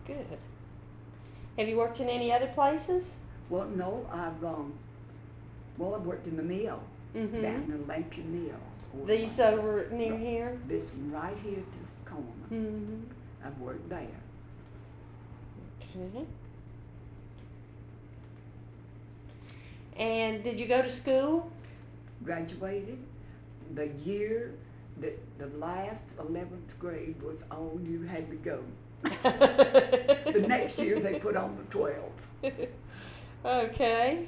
Good. Have you worked in any other places? Well, no, I've worked in the mill, down in the Olympia Mill. These over near here? This one right here to this corner. I've worked there. Okay. And did you go to school? Graduated the year that the last 11th grade was all you had to go. The next year they put on the 12th. Okay.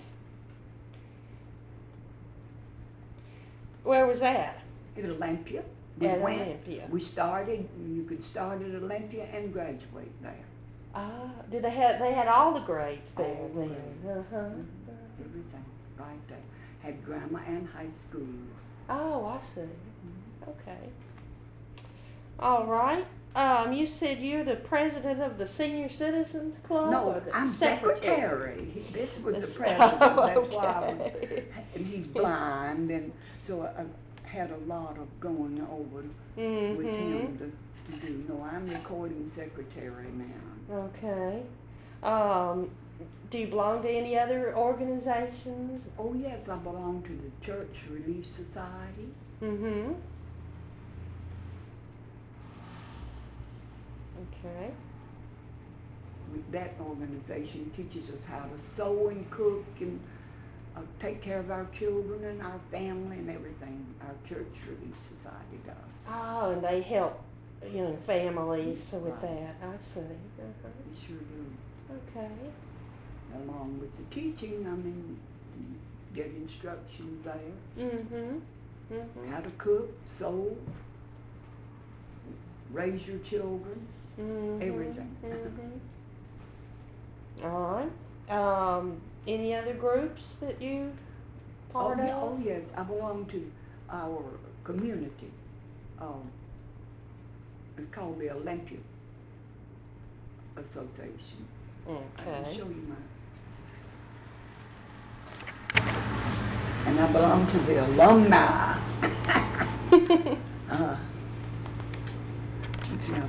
Where was that? At Olympia. Olympia. We started, you could start at Olympia and graduate there. Ah, they had all the grades there All then? grades. Everything, right there. Had grammar and high school. Oh, I see. Okay. All right. You said you're the president of the Senior Citizens Club? No, or the I'm secretary. This was the president. That's why I was, and he's blind, and so I had a lot of going over with him to do. No, I'm recording secretary now. Okay. Do you belong to any other organizations? Oh yes, I belong to the Church Relief Society. Okay. That organization teaches us how to sew and cook and take care of our children and our family and everything. Our Church Relief Society does. Oh, and they help, families with Right. that. I see. We sure do. Okay. Along with the teaching, get instructions there. How to cook, sew, raise your children, everything. All right. Any other groups that you part of? Oh yes, I belong to our community. It's called the Olympia Association. I can Okay. show you and I belong to the alumni. Let's see how I have.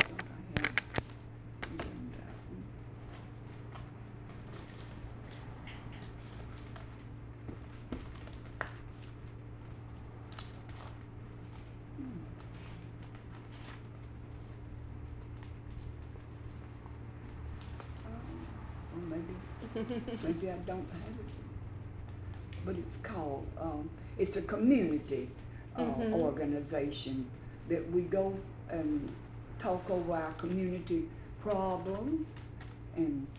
Maybe I don't have it. But it's called, it's a community organization that we go and talk over our community problems and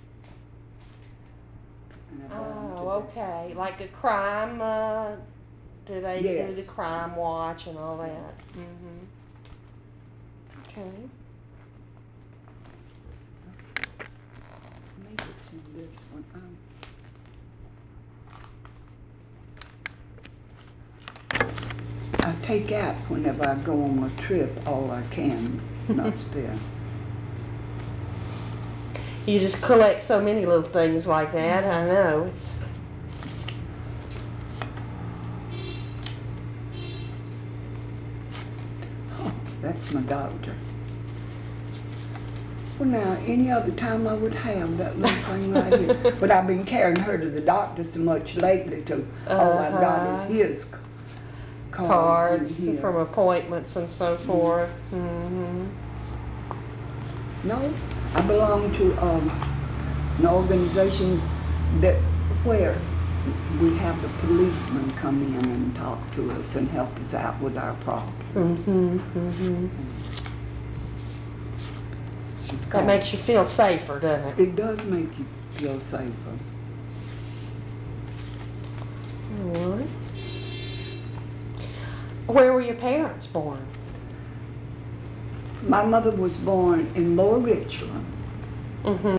I belong to that. Okay. Like a crime, do they do Yes. the crime watch and all that? Okay. Maybe it's in this one. I take out whenever I go on a trip all I can not spare. You just collect so many little things like that. I know. Oh, that's my doctor. Well, now, any other time I would have that little thing right here. But I've been carrying her to the doctor so much lately, too. All I've got is his cards in here. from appointments and so forth. No, I belong to an organization where we have the policemen come in and talk to us and help us out with our problems. That makes you feel safer, doesn't it? It does make you feel safer. All right. Where were your parents born? My mother was born in Lower Richland.